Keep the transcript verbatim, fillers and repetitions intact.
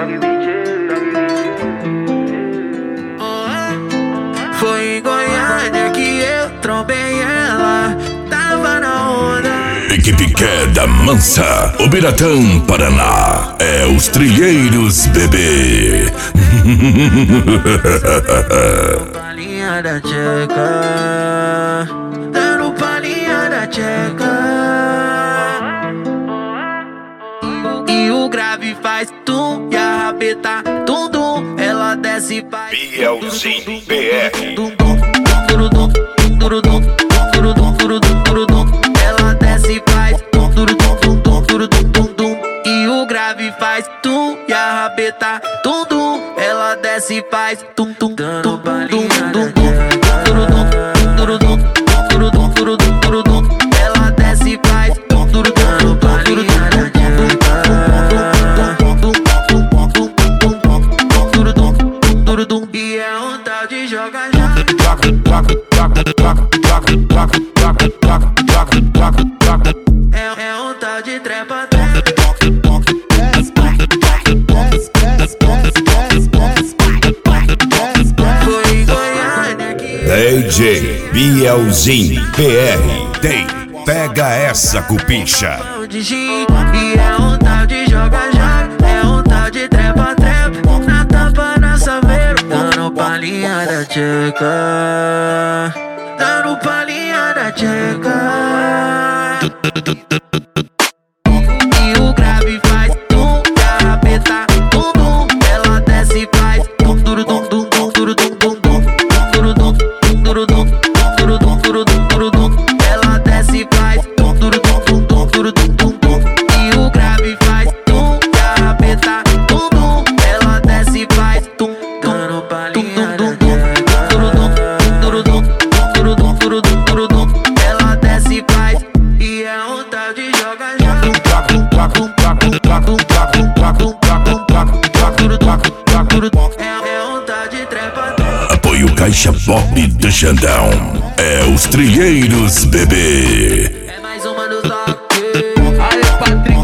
Foi em Goiânia que eu trombei ela, tava na onda. Equipe Queda Mansa, Ubiratã, Paraná. É os Trilheiros, bebê. Palinha da tcheca, dando palinha da tcheca. E o grave faz tum e a rabeta tum tum. Ela desce e faz Bielzinho B R. Ela desce e faz tum tum tum tum tum tum tum. E o grave faz tum e a rabeta tum tum. Ela desce e faz tum tum tum tum tum tum. Ela desce e faz tum tum tum tum. E é um tal de joga já. É, é um tal de trepa trepa. Foi em Goiânia que D J Bielzinho B R. Tem, pega essa cupincha. de gin. E é um tal de joga já. É um tal de trepa trepa. Na tampa, na saveiro, dando palinha da tcheca, dando palinha da tcheca. E o grave faz tum e a rabeta tum tum. Ela desce e faz tum tum tum tum tum tum tum tum tum tum tum. Ela desce e faz tum tum tum tum tum tum tum. E o grave faz tum e a rabeta tum tum. Ela desce e faz tum dando palinha da tcheca. Ela desce e faz. E é um tal de joga já. É, é um tal de trepa. Apoio Caixa Pop do Xandão. É os Trilheiros, bebê. É mais uma dos toques. Aí, Patrícia.